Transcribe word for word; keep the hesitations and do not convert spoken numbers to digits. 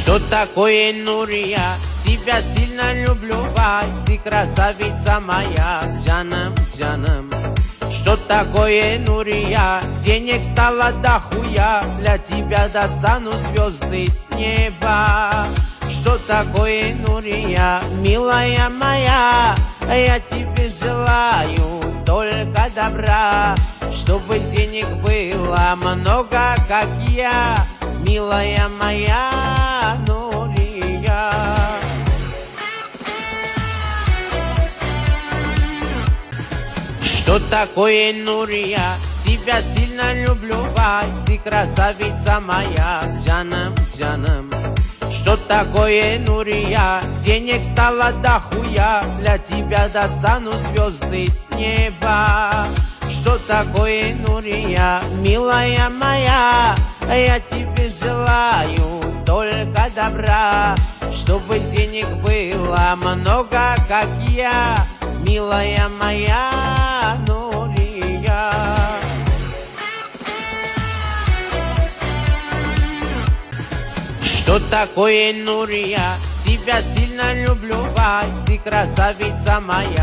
Что такое, Нурия? Тебя сильно люблю, вай, ты красавица моя, джанам, джанам. Что такое, Нурия? Денег стало дохуя, для тебя достану звезды с неба. Что такое, Нурия, милая моя? Я тебе желаю только добра, чтобы денег было много, как я, милая моя Нурия. Что такое, Нурия? Тебя сильно люблю, вай, ты красавица моя, джанам, джанам. Что такое, Нурия? Денег стало дохуя, для тебя достану звезды с неба. Что такое, Нурия, милая моя? Я тебе желаю только добра, чтобы денег было много, как я, милая моя Нурия. Что такое, Нурия? Тебя сильно люблю, вай, ты красавица моя.